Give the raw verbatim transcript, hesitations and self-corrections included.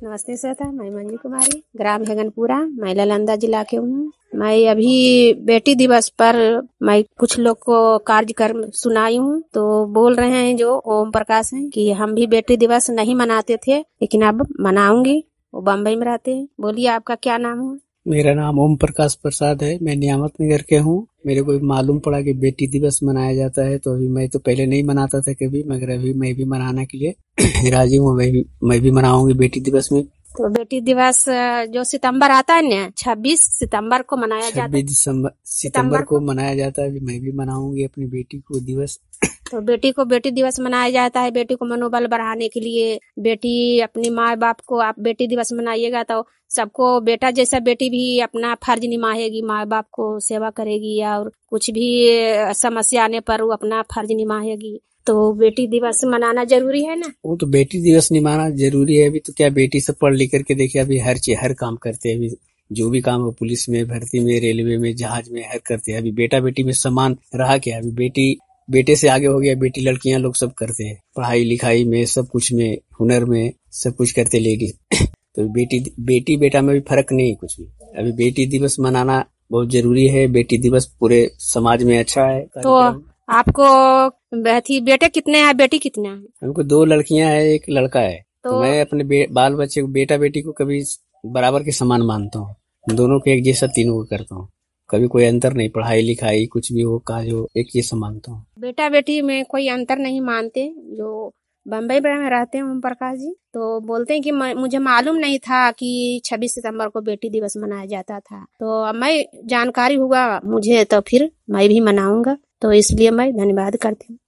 नमस्ते श्वेता, मैं मंजू कुमारी, ग्राम हेगनपुरा, मैं नालंदा जिला के हूँ। मैं अभी बेटी दिवस पर मैं कुछ लोग को कार्यक्रम सुनाई हूँ, तो बोल रहे हैं जो ओम प्रकाश हैं कि हम भी बेटी दिवस नहीं मनाते थे, लेकिन अब मनाऊंगी। वो बम्बई में रहते हैं। बोलिए आपका क्या नाम है? मेरा नाम ओम प्रकाश प्रसाद है। मैं नियामत नगर के हूँ। मेरे को मालूम पड़ा कि बेटी दिवस मनाया जाता है, तो अभी मैं तो पहले नहीं मनाता था कभी, मगर अभी मैं भी मनाने के लिए राजी हूँ। मैं भी मैं भी मनाऊंगी बेटी दिवस में। तो बेटी दिवस जो सितंबर आता है ना, छब्बीस सितंबर को मनाया जाता है। छब्बीस दिसंबर सितंबर को मनाया जाता है। मैं भी मनाऊंगी अपनी बेटी को दिवस। तो बेटी को बेटी दिवस मनाया जाता है, बेटी को मनोबल बढ़ाने के लिए। बेटी अपनी माँ बाप को आप बेटी दिवस मनाइएगा तो सबको बेटा जैसा बेटी भी अपना फर्ज निभाएगी, माँ बाप को सेवा करेगी और कुछ भी समस्या आने पर वो अपना फर्ज निभाएगी। तो बेटी दिवस मनाना जरूरी है ना। वो तो बेटी दिवस निभाना जरूरी है। अभी तो क्या बेटी सब पढ़ लिख करके देखिए, अभी हर चीज हर काम करते हैं। अभी जो भी काम हो, पुलिस में, भर्ती में, रेलवे में, जहाज में, हर करते हैं। अभी बेटा बेटी में समान रहा क्या? अभी बेटी बेटे से आगे हो गया। बेटी लड़कियां लोग सब करते हैं, पढ़ाई लिखाई में, सब कुछ में, हुनर में, सब कुछ करते लेडीज। तो बेटी बेटी बेटा में भी फर्क नहीं कुछ भी। अभी बेटी दिवस मनाना बहुत जरूरी है। बेटी दिवस पूरे समाज में अच्छा है। तो आपको बेटी बेटे कितने हैं, बेटी कितने हैं? हमको दो लड़कियां हैं, एक लड़का है। तो, तो मैं अपने बाल बच्चे को, बेटा बेटी को कभी बराबर के समान मानता हूँ। दोनों को एक जैसा, तीनों को करता हूँ। कभी कोई अंतर नहीं, पढ़ाई लिखाई कुछ भी हो, काज हो, एक जैसा मानता हूँ। बेटा बेटी में कोई अंतर नहीं मानते। जो बम्बई में रहते हैं ओम प्रकाश जी, तो बोलते हैं कि मुझे मालूम नहीं था कि छब्बीस सितंबर को बेटी दिवस मनाया जाता था। तो मैं जानकारी हुआ मुझे, तो फिर मैं भी मनाऊंगा। तो इसलिए मैं धन्यवाद करती हूँ।